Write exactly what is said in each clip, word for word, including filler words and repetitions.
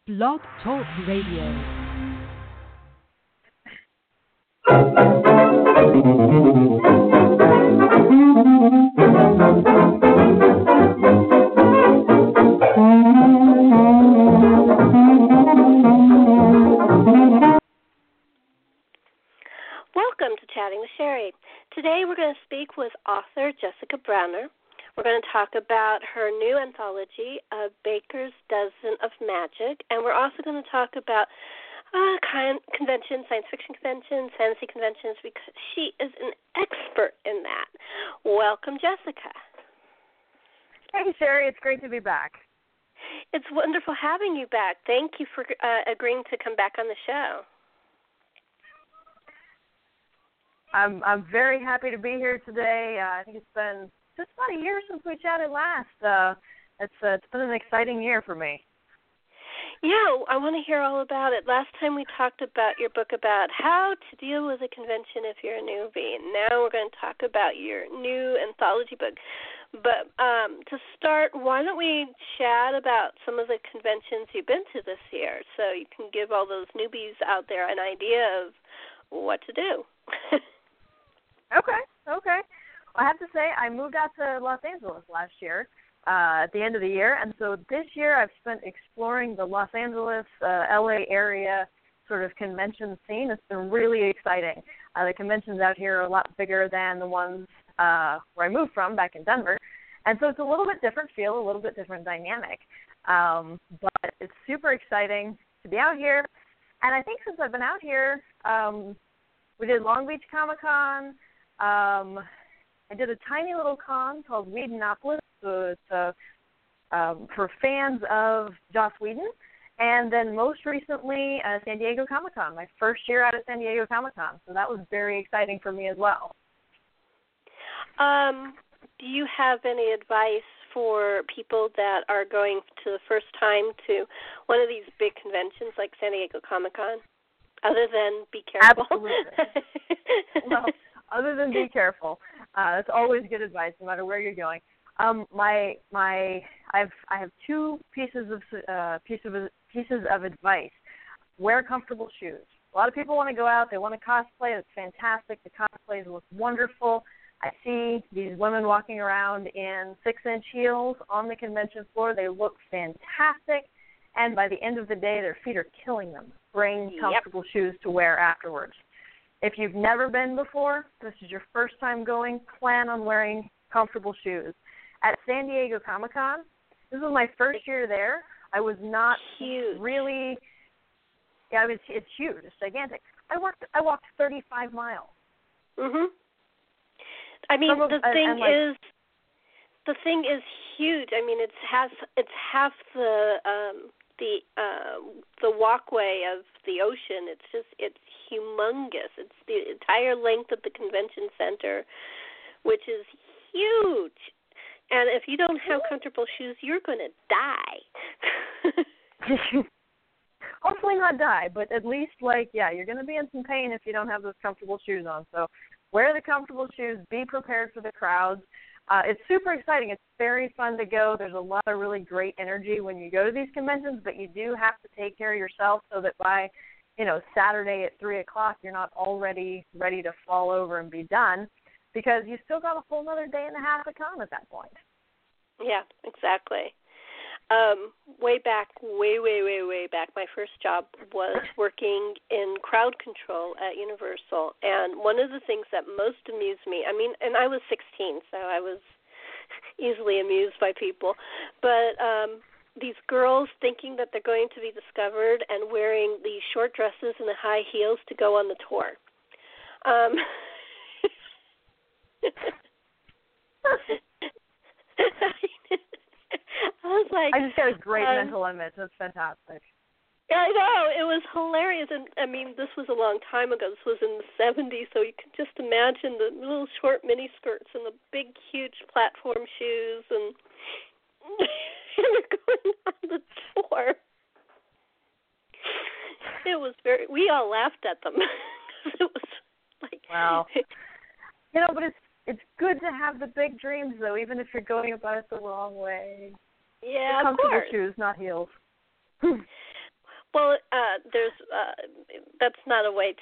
Blog Talk Radio. Welcome to Chatting with Sherry. Today we're going to speak with author Jessica Browner. We're going to talk about her new anthology, A Baker's Dozen of Magic, and we're also going to talk about uh, con- conventions, science fiction conventions, fantasy conventions, because she is an expert in that. Welcome, Jessica. Hey, Sherry. It's great to be back. It's wonderful having you back. Thank you for uh, agreeing to come back on the show. I'm I'm very happy to be here today. Uh, I think it's been just about a year since we chatted last. Uh, it's uh, it's been an exciting year for me. Yeah, I want to hear all about it. Last time we talked about your book about how to deal with a convention if you're a newbie. And now we're going to talk about your new anthology book. But um, to start, why don't we chat about some of the conventions you've been to this year so you can give all those newbies out there an idea of what to do. Okay, okay. I have to say, I moved out to Los Angeles last year, uh, at the end of the year, and so this year I've spent exploring the Los Angeles, uh, L A area sort of convention scene. It's been really exciting. Uh, the conventions out here are a lot bigger than the ones uh, where I moved from back in Denver, and so it's a little bit different feel, a little bit different dynamic, um, but it's super exciting to be out here, and I think since I've been out here, um, we did Long Beach Comic-Con. Um, I did a tiny little con called Whedonopolis, so it's uh, um, for fans of Joss Whedon. And then most recently, uh, San Diego Comic-Con, my first year out at San Diego Comic-Con. So that was very exciting for me as well. Um, do you have any advice for people that are going to the first time to one of these big conventions like San Diego Comic-Con, other than be careful? Absolutely. Well, other than be careful, uh, that's always good advice, no matter where you're going. Um, my my, I've I have two pieces of uh, pieces of pieces of advice. Wear comfortable shoes. A lot of people want to go out, they want to cosplay. It's fantastic. The cosplays look wonderful. I see these women walking around in six-inch heels on the convention floor. They look fantastic, and by the end of the day, their feet are killing them. Bring comfortable yep. shoes to wear afterwards. If you've never been before, this is your first time going, plan on wearing comfortable shoes. At San Diego Comic-Con, this was my first year there. I was not huge. really, yeah, it's, it's huge. It's gigantic. I walked, I walked thirty-five miles. Mhm. I mean, Some the of, thing and, and like, is, the thing is huge. I mean, it's has it's half the um, the uh, the walkway of the ocean. It's just it's humongous. It's the entire length of the convention center, which is huge. And if you don't have comfortable shoes, you're going to die. Hopefully not die, but at least, like, yeah, you're going to be in some pain if you don't have those comfortable shoes on. So wear the comfortable shoes. Be prepared for the crowds. Uh, it's super exciting. It's very fun to go. There's a lot of really great energy when you go to these conventions, but you do have to take care of yourself so that by, you know, Saturday at three o'clock, you're not already ready to fall over and be done, because you still got a whole other day and a half of con at that point. Yeah, exactly. Um, way back, way, way, way, way back, my first job was working in crowd control at Universal, and one of the things that most amused me, I mean, and I was sixteen, so I was easily amused by people, but um, these girls thinking that they're going to be discovered and wearing these short dresses and the high heels to go on the tour. Um, I was like, I just got a great um, mental image. That's fantastic. I know. It was hilarious. And, I mean, this was a long time ago. This was in the seventies, so you can just imagine the little short mini skirts and the big, huge platform shoes, and they're going on the tour. It was very, we all laughed at them. It was like, wow. You know, but it's it's good to have the big dreams, though, even if you're going about it the wrong way. Yeah, comfortable of course. shoes, not heels. Well, uh, there's uh, that's not a way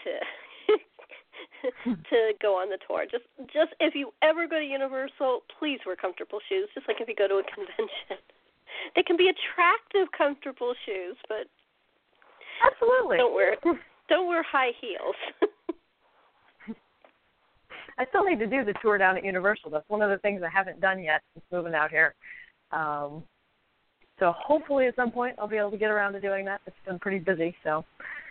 to to go on the tour. Just just if you ever go to Universal, please wear comfortable shoes. Just like if you go to a convention, they can be attractive, comfortable shoes, but absolutely don't wear don't wear high heels. I still need to do the tour down at Universal. That's one of the things I haven't done yet since moving out here. Um, so hopefully at some point I'll be able to get around to doing that. It's been pretty busy, so.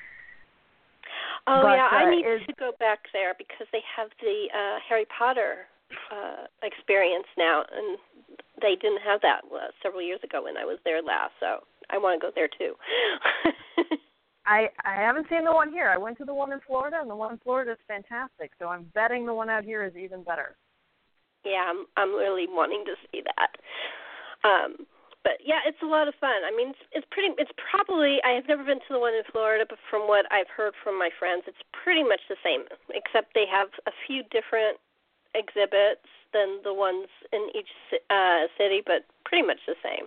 Oh, but, yeah, I uh, need is, to go back there because they have the uh, Harry Potter uh, experience now, and they didn't have that uh, several years ago when I was there last, so I want to go there too. I, I haven't seen the one here. I went to the one in Florida, and the one in Florida is fantastic. So I'm betting the one out here is even better. Yeah, I'm I'm really wanting to see that. Um, but yeah, it's a lot of fun. I mean, it's, it's pretty. It's probably I have never been to the one in Florida, but from what I've heard from my friends, it's pretty much the same, except they have a few different exhibits than the ones in each uh, city, but pretty much the same.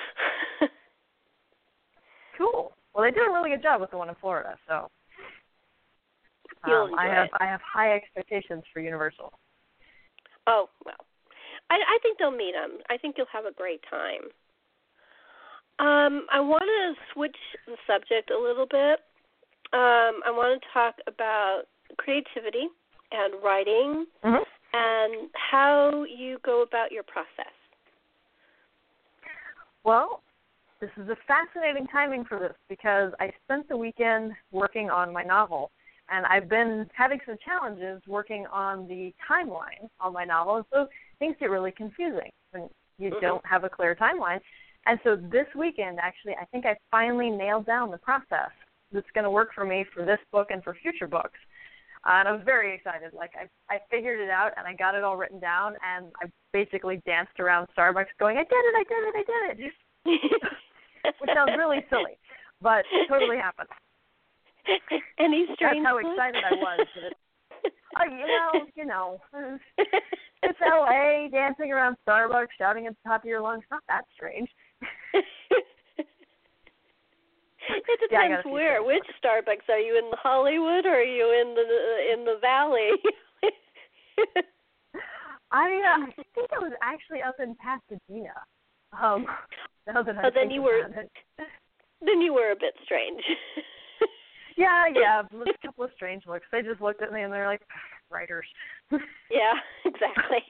Cool. Well, they did a really good job with the one in Florida, so You'll um, I enjoy have it. I have high expectations for Universal. Oh, well, I, I think they'll meet them. I think you'll have a great time. Um, I want to switch the subject a little bit. Um, I want to talk about creativity and writing Mm-hmm. and how you go about your process. Well, this is a fascinating timing for this because I spent the weekend working on my novel, and I've been having some challenges working on the timeline on my novel, and so things get really confusing when you Mm-hmm. don't have a clear timeline. And so this weekend, actually, I think I finally nailed down the process that's going to work for me for this book and for future books. Uh, and I was very excited. Like, I I figured it out, and I got it all written down, and I basically danced around Starbucks going, I did it, I did it, I did it. Just which sounds really silly, but totally happened. Any strange That's how look? excited I was. That it, oh, you know, you know, it's L A, dancing around Starbucks, shouting at the top of your lungs. Not that strange. It Yeah, depends where. Which Starbucks are you in? The Hollywood, or are you in the in the Valley? I uh, I think I was actually up in Pasadena. Um, now that I Oh, then think you were about it. then you were a bit strange. Yeah, yeah, a couple of strange looks. They just looked at me and they're like, writers. Yeah, exactly.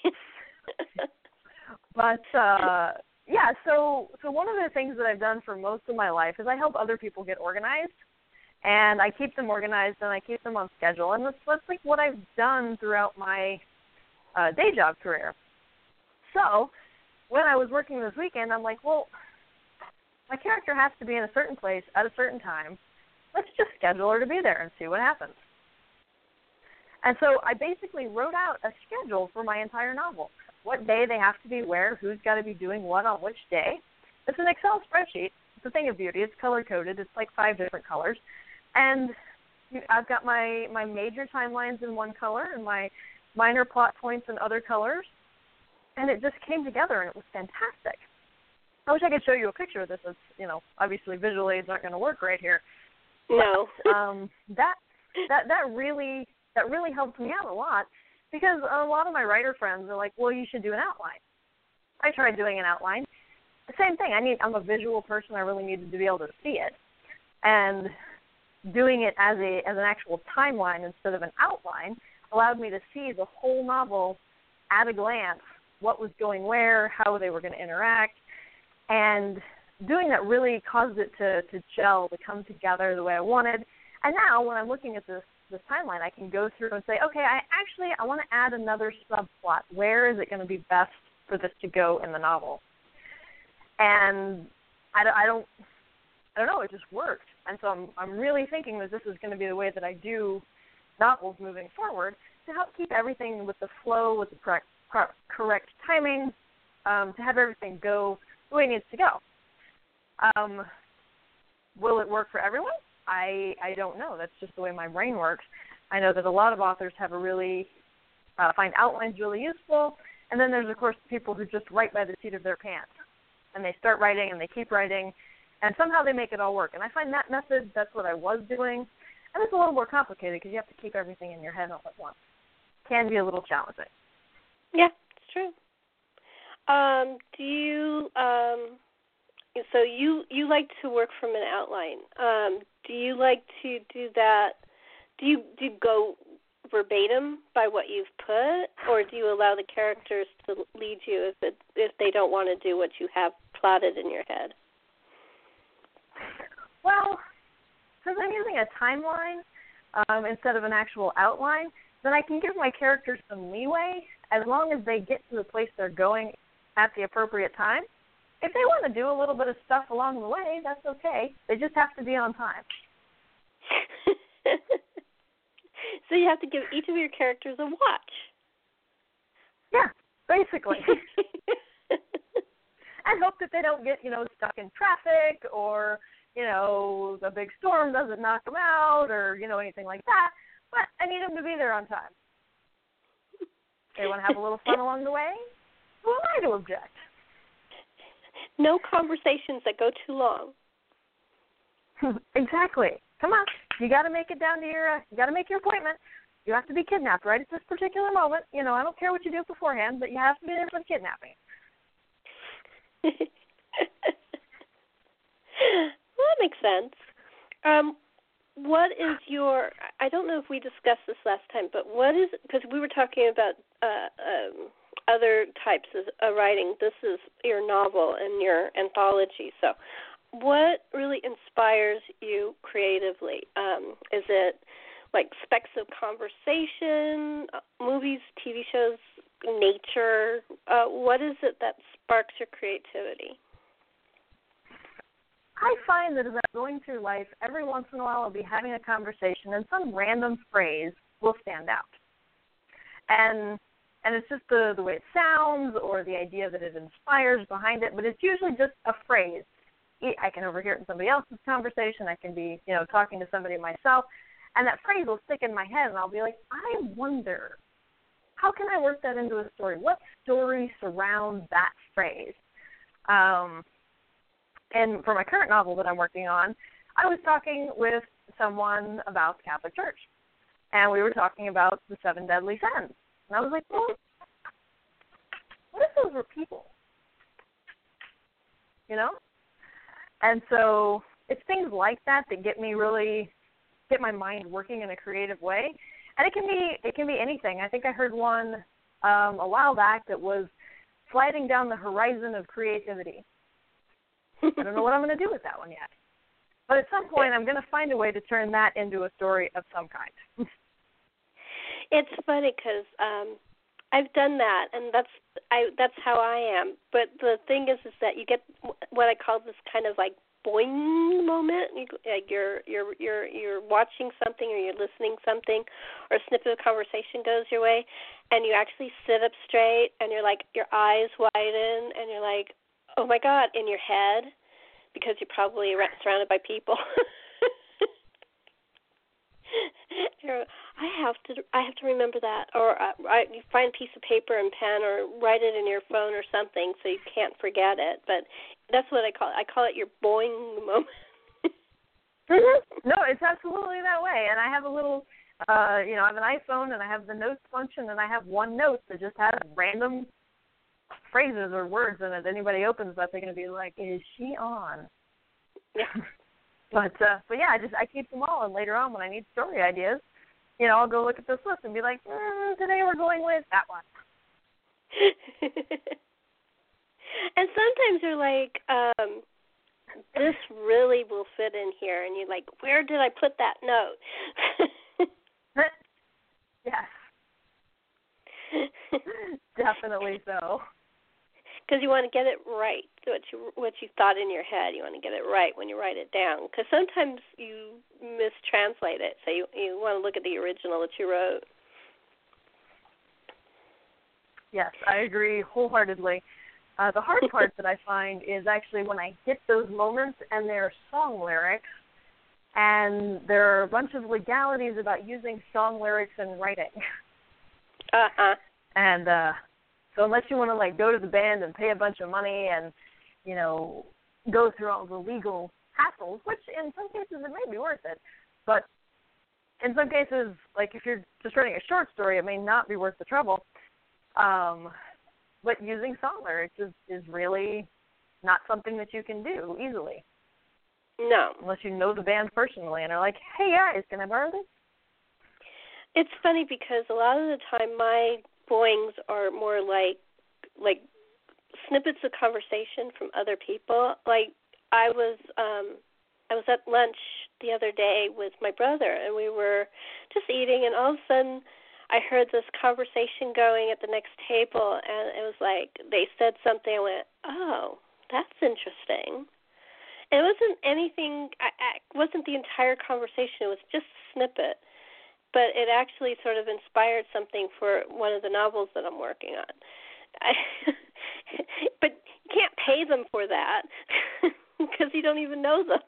But uh, yeah, so so one of the things that I've done for most of my life is I help other people get organized, and I keep them organized and I keep them on schedule, and that's that's like what I've done throughout my uh, day job career. So when I was working this weekend, I'm like, well, my character has to be in a certain place at a certain time. Let's just schedule her to be there and see what happens. And so I basically wrote out a schedule for my entire novel. What day they have to be where, who's got to be doing what on which day. It's an Excel spreadsheet. It's a thing of beauty. It's color-coded. It's like five different colors. And I've got my, my major timelines in one color and my minor plot points in other colors. And it just came together, and it was fantastic. I wish I could show you a picture of this. It's, you know, obviously visual aids aren't going to work right here. No. But, um, that that that really that really helped me out a lot because a lot of my writer friends are like, well, you should do an outline. I tried doing an outline. The same thing. I need. I'm a visual person. I really needed to be able to see it, and doing it as a as an actual timeline instead of an outline allowed me to see the whole novel at a glance, what was going where, how they were going to interact, and doing that really caused it to, to gel, to come together the way I wanted. And now when I'm looking at this, this timeline, I can go through and say, okay, I actually I want to add another subplot. Where is it going to be best for this to go in the novel? And I, I don't I don't know, it just worked. And so I'm I'm really thinking that this is going to be the way that I do novels moving forward to help keep everything with the flow, with the correct, correct timing, um, to have everything go the way it needs to go. Um, will it work for everyone? I I don't know. That's just the way my brain works. I know that a lot of authors have a really uh, find outlines really useful, and then there's of course people who just write by the seat of their pants, and they start writing and they keep writing, And somehow they make it all work. And I find that method, that's what I was doing. And it's a little more complicated because you have to keep everything in your head all at once. Can be a little challenging. Yeah, it's true. Um, do you, um, so you, you like to work from an outline. Um, do you like to do that, do you, do you go verbatim by what you've put, or do you allow the characters to lead you if it, if they don't want to do what you have plotted in your head? Well, since I'm using a timeline um, instead of an actual outline, then I can give my characters some leeway as long as they get to the place they're going at the appropriate time. If they want to do a little bit of stuff along the way, that's okay. They just have to be on time. So you have to give each of your characters a watch. Yeah, basically. And hope that they don't get, you know, stuck in traffic or, you know, the big storm doesn't knock them out or, you know, anything like that. But I need them to be there on time. They want to have a little fun along the way? Who am I to object? No conversations that go too long. Exactly. Come on. You got to make it down to your, uh, you got to make your appointment. You have to be kidnapped right at this particular moment. You know, I don't care what you do beforehand, but you have to be there for the kidnapping. Well, that makes sense. Um, what is your, I don't know if we discussed this last time, but what is, because we were talking about uh, um, other types of uh, writing. This is your novel and your anthology. So what really inspires you creatively? Um, is it like specks of conversation, uh, movies, T V shows, nature? Uh, what is it that sparks your creativity? I find that as I'm going through life, every once in a while I'll be having a conversation and some random phrase will stand out. And and it's just the, the way it sounds or the idea that it inspires behind it, but it's usually just a phrase. I can overhear it in somebody else's conversation. I can be, you know, talking to somebody myself, and that phrase will stick in my head, and I'll be like, I wonder, how can I work that into a story? What story surrounds that phrase? Um, and for my current novel that I'm working on, I was talking with someone about the Catholic Church, and we were talking about the seven deadly sins. And I was like, well, what if those were people? You know? And so it's things like that that get me really, get my mind working in a creative way. And it can be it can be anything. I think I heard one um, a while back that was sliding down the horizon of creativity. I don't know what I'm going to do with that one yet. But at some point, I'm going to find a way to turn that into a story of some kind. It's funny because um, I've done that, and that's I that's how I am. But the thing is, is that you get what I call this kind of like boing moment. You, uh, you're you're you're you're watching something, or you're listening something, or a snippet of conversation goes your way, and you actually sit up straight, and you're like your eyes widen, and you're like, oh my God, in your head, because you're probably surrounded by people. I have to I have to remember that, or uh, I, you find a piece of paper and pen, or write it in your phone or something so you can't forget it. But that's what I call it. I call it your boing moment. Mm-hmm. No, it's absolutely that way. And I have a little, uh, you know, I have an iPhone, and I have the notes function, and I have OneNote that just has random phrases or words in it. Anybody opens that, they're going to be like, "Is she on?" Yeah. But uh, but yeah, I just I keep them all, and later on when I need story ideas, you know, I'll go look at this list and be like, mm, today we're going with that one. And sometimes you're like, um, this really will fit in here, and you're like, where did I put that note? Yes. Definitely so. Because you want to get it right, what you what you thought in your head. You want to get it right when you write it down. Because sometimes you mistranslate it, so you you want to look at the original that you wrote. Yes, I agree wholeheartedly. Uh, the hard part that I find is actually when I hit those moments and they're song lyrics, and there are a bunch of legalities about using song lyrics in writing. Uh-huh. And uh, so unless you want to, like, go to the band and pay a bunch of money and, you know, go through all the legal hassles, which in some cases it may be worth it, but in some cases, like if you're just writing a short story, it may not be worth the trouble. Um, but using song lyrics is, is really not something that you can do easily. No. Unless you know the band personally and are like, hey guys, can I borrow this? It's funny because a lot of the time my boings are more like like snippets of conversation from other people. Like I was um I was at lunch the other day with my brother and we were just eating and all of a sudden I heard this conversation going at the next table and it was like they said something. I went, oh, that's interesting. And it wasn't anything, I, I wasn't the entire conversation. It was just a snippet. But it actually sort of inspired something for one of the novels that I'm working on. I, but you can't pay them for that because you don't even know them.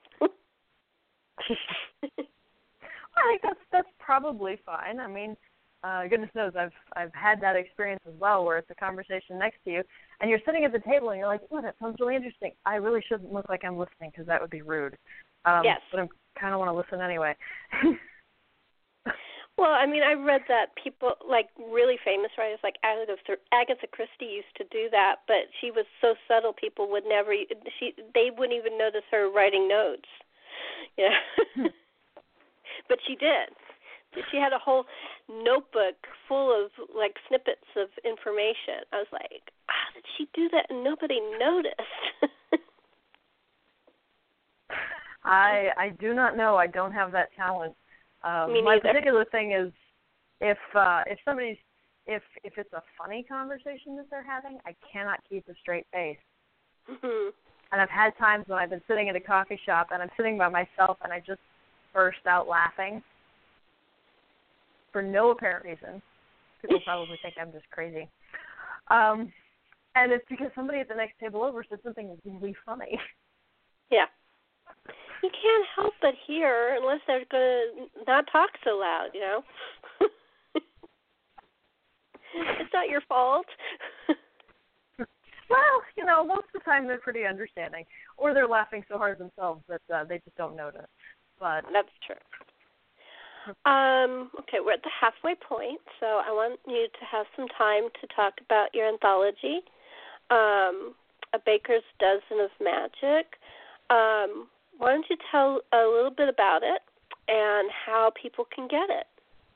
I think that's that's probably fine. I mean, uh, goodness knows I've I've had that experience as well, where it's a conversation next to you, and you're sitting at the table and you're like, "Oh, that sounds really interesting. I really shouldn't look like I'm listening because that would be rude." Um, yes. But I kind of want to listen anyway. Well, I mean, I've read that people, like really famous writers like Agatha, Agatha Christie used to do that, but she was so subtle people would never, she they wouldn't even notice her writing notes. Yeah. But she did. She had a whole notebook full of like snippets of information. I was like, how did she do that and nobody noticed? I I do not know. I don't have that talent. Um, Me my neither. particular thing is if uh, if somebody's if if it's a funny conversation that they're having, I cannot keep a straight face. Mm-hmm. And I've had times when I've been sitting at a coffee shop and I'm sitting by myself and I just burst out laughing for no apparent reason. People probably think I'm just crazy. Um, and it's because somebody at the next table over said something really funny. Yeah. You can't help but hear unless they're going to not talk so loud, you know. It's not your fault. Well, you know, most of the time they're pretty understanding. Or they're laughing so hard themselves that uh, they just don't notice. But that's true. Um, okay, we're at the halfway point, so I want you to have some time to talk about your anthology, um, A Baker's Dozen of Magic. Um, why don't you tell a little bit about it and how people can get it?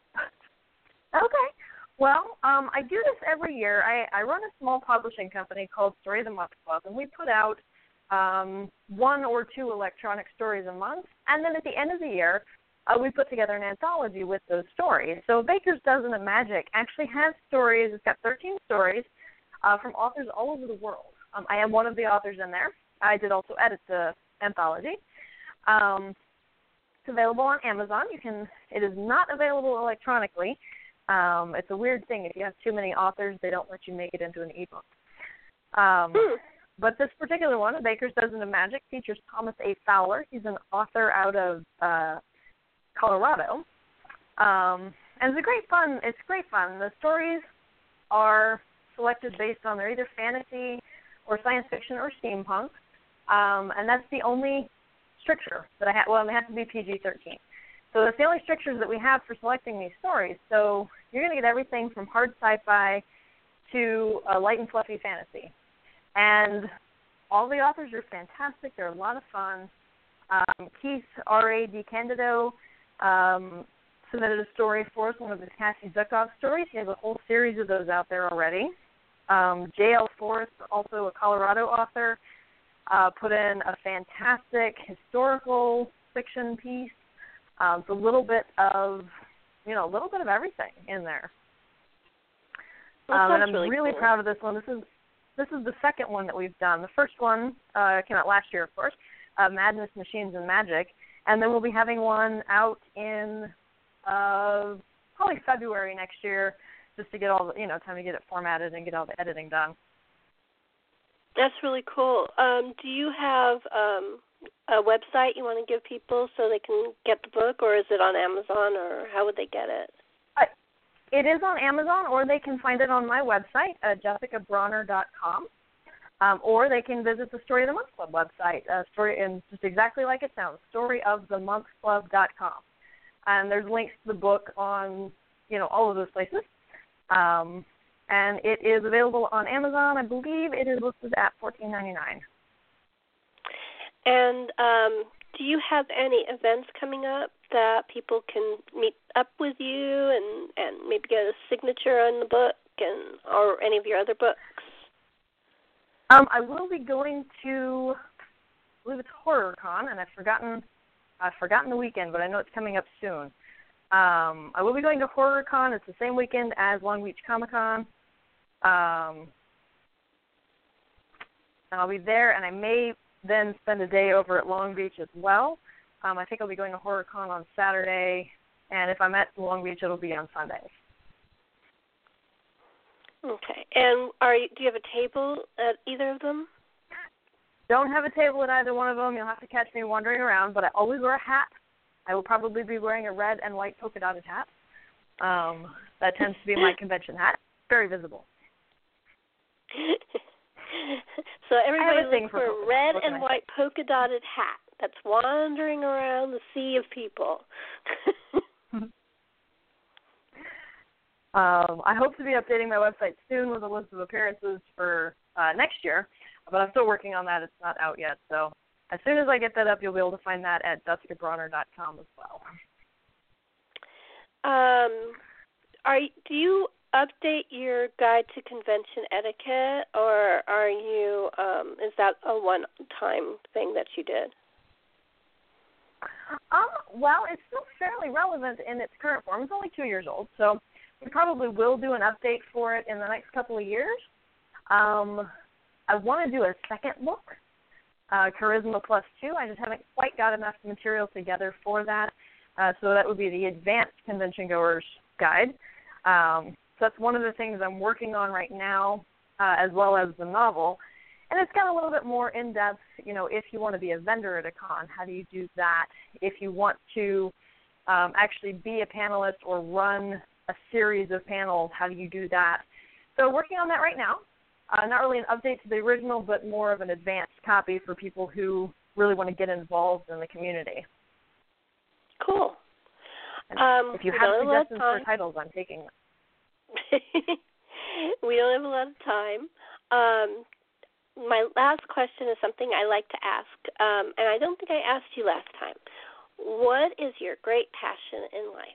Okay. Well, um, I do this every year. I, I run a small publishing company called Story of the Month Club, and we put out um, one or two electronic stories a month. And then at the end of the year, uh, we put together an anthology with those stories. So Baker's Dozen of Magic actually has stories. It's got thirteen stories uh, from authors all over the world. Um, I am one of the authors in there. I did also edit the anthology. Um, it's available on Amazon. You can. It is not available electronically. Um, it's a weird thing. If you have too many authors, they don't let you make it into an ebook. Um, hmm. But this particular one, A Baker's Dozen of Magic, features Thomas A. Fowler. He's an author out of uh, Colorado. Um, and it's a great fun. It's great fun. The stories are selected based on they're either fantasy or science fiction or steampunk. Um, and that's the only stricture that I have. Well, they have to be P G thirteen. So that's the only strictures that we have for selecting these stories. So you're going to get everything from hard sci-fi to uh, light and fluffy fantasy. And all the authors are fantastic. They're a lot of fun. Um, Keith R A. DeCandido um, submitted a story for us, one of his Cassie Zukov stories. He has a whole series of those out there already. Um, J L. Forrest, also a Colorado author, uh, put in a fantastic historical fiction piece. Um, it's a little bit of, you know, a little bit of everything in there. Um, and I'm really, really cool. proud of this one. This is this is the second one that we've done. The first one uh, came out last year, of course, uh, Madness, Machines, and Magic. And then we'll be having one out in uh, probably February next year, just to get all the, you know, time to get it formatted and get all the editing done. That's really cool. Um, do you have um, a website you want to give people so they can get the book, or is it on Amazon, or how would they get it? Uh, it is on Amazon, or they can find it on my website, uh, jessica bronner dot com. Um, or they can visit the Story of the Month Club website, uh, story, and just exactly like it sounds, story of the month club dot com. And there's links to the book on, you know, all of those places. Um, and it is available on Amazon. I believe it is listed at fourteen ninety-nine. And um, do you have any events coming up that people can meet up with you and, and maybe get a signature on the book and or any of your other books? Um, I will be going to, I believe it's HorrorCon, and I've forgotten, I've forgotten the weekend, but I know it's coming up soon. Um, I will be going to HorrorCon. It's the same weekend as Long Beach Comic Con. Um, and I'll be there, and I may then spend a day over at Long Beach as well. Um, I think I'll be going to HorrorCon on Saturday, and if I'm at Long Beach, it'll be on Sunday. Okay. And are you, do you have a table at either of them? Don't have a table at either one of them. You'll have to catch me wandering around, but I always wear a hat. I will probably be wearing a red and white polka dotted hat. Um, that tends to be my convention hat. Very visible. So everybody look for, for a red and nice. white polka dotted hat that's wandering around the sea of people. Um, I hope to be updating my website soon with a list of appearances for uh, next year, but I'm still working on that. It's not out yet. So as soon as I get that up, you'll be able to find that at Duska Bronner dot com as well. Um, are do you update your guide to convention etiquette, or are you? Um, is that a one-time thing that you did? Um, well, it's still fairly relevant in its current form. It's only two years old, so we probably will do an update for it in the next couple of years. Um, I want to do a second book, uh, Charisma Plus Two. I just haven't quite got enough material together for that. Uh, so that would be the Advanced Convention Goers Guide. Um, so that's one of the things I'm working on right now, uh, as well as the novel. And it's got a little bit more in-depth, you know, if you want to be a vendor at a con, how do you do that? If you want to um, actually be a panelist or run a series of panels, how do you do that? So working on that right now. Uh, not really an update to the original, but more of an advanced copy for people who really want to get involved in the community. Cool. Um, if you have suggestions for titles, I'm taking them. We don't have a lot of time. Um, my last question is something I like to ask, um, and I don't think I asked you last time. What is your great passion in life?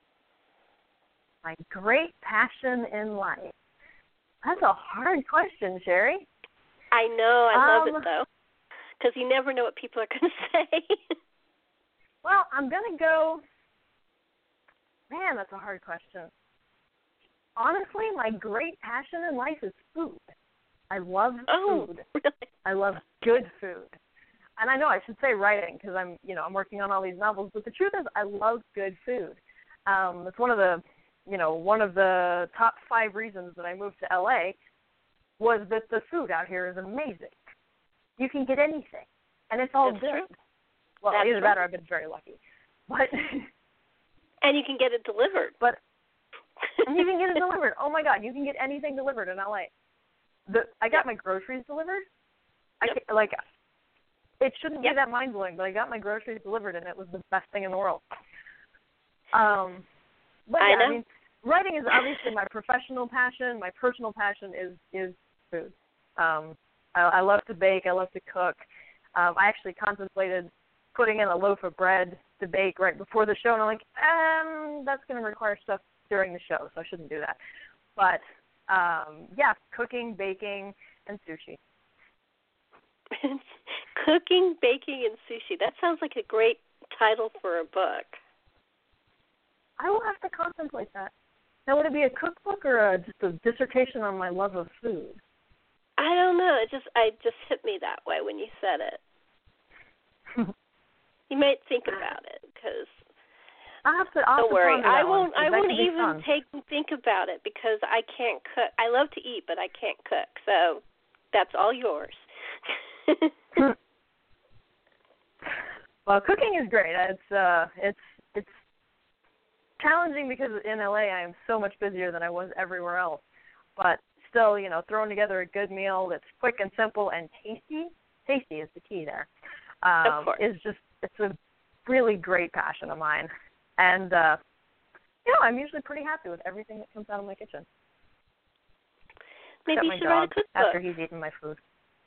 My great passion in life. That's a hard question, Sherry. I know. I love um, it, though, because you never know what people are going to say. Well, I'm going to go, man, that's a hard question. Honestly, my great passion in life is food. I love oh, food. Really? I love good food. And I know I should say writing because I'm, you know, I'm working on all these novels, but the truth is I love good food. Um, it's one of the You know, one of the top five reasons that I moved to L A was that the food out here is amazing. You can get anything, and it's all That's good. True. Well, That's either true. that or I've been very lucky. But and you can get it delivered. But and you can get it delivered. Oh my God, you can get anything delivered in L A. The I got my groceries delivered. I Yep. can, like it shouldn't yep. be that mind blowing, but I got my groceries delivered, and it was the best thing in the world. Um, but I yeah, know. I mean. Writing is obviously my professional passion. My personal passion is, is food. Um, I, I love to bake. I love to cook. Um, I actually contemplated putting in a loaf of bread to bake right before the show, and I'm like, um, that's going to require stuff during the show, so I shouldn't do that. But, um, yeah, cooking, baking, and sushi. Cooking, baking, and sushi. That sounds like a great title for a book. I will have to contemplate that. Now, would it be a cookbook or a, just a dissertation on my love of food? I don't know. It just I just hit me that way when you said it. You might think about it because. I have to. I'll Don't have to worry. I won't. one, I won't even fun. take and think about it because I can't cook. I love to eat, but I can't cook. So that's all yours. Well, cooking is great. It's uh, it's it's. challenging because in L A I am so much busier than I was everywhere else. But still, you know, throwing together a good meal that's quick and simple and tasty. Tasty is the key there. Um, of course. is just it's a really great passion of mine, and uh, you know, I'm usually pretty happy with everything that comes out of my kitchen. Maybe Except you my should dog write a cookbook after he's eaten my food.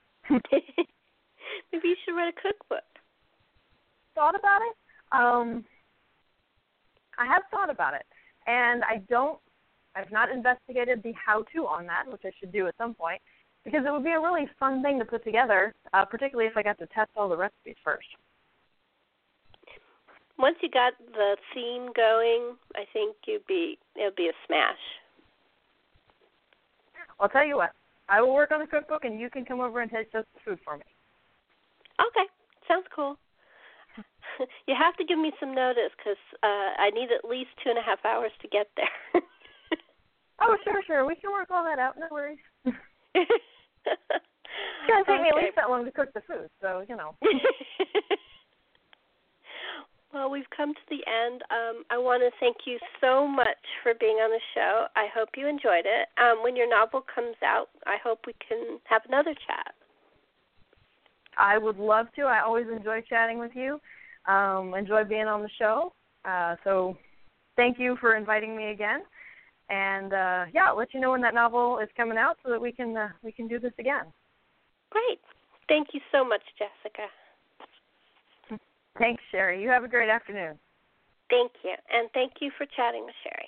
Maybe you should write a cookbook. Thought about it. Um, I have thought about it, and I don't. I've not investigated the how-to on that, which I should do at some point, because it would be a really fun thing to put together, uh, particularly if I got to test all the recipes first. Once you got the theme going, I think you'd be it'll be a smash. I'll tell you what. I will work on the cookbook, and you can come over and taste the food for me. Okay, sounds cool. You have to give me some notice because uh, I need at least two and a half hours to get there. Oh, sure, sure. We can work all that out. No worries. It's going to take okay. me at least that long to cook the food, so, you know. Well, we've come to the end. Um, I want to thank you so much for being on the show. I hope you enjoyed it. Um, when your novel comes out, I hope we can have another chat. I would love to. I always enjoy chatting with you. Um, enjoy being on the show. Uh, so thank you for inviting me again. And, uh, yeah, I'll let you know when that novel is coming out so that we can uh, we can do this again. Great. Thank you so much, Jessica. Thanks, Sherry. You have a great afternoon. Thank you. And thank you for chatting with Sherry.